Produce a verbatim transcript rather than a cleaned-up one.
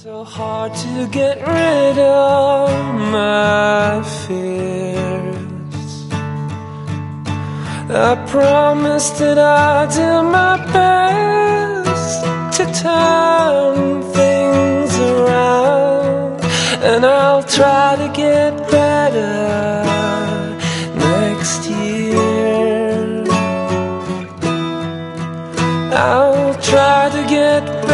So hard to get rid of my fears. I promise that I'll do my best to turn things around, and I'll try to get better next year. I'll try to get better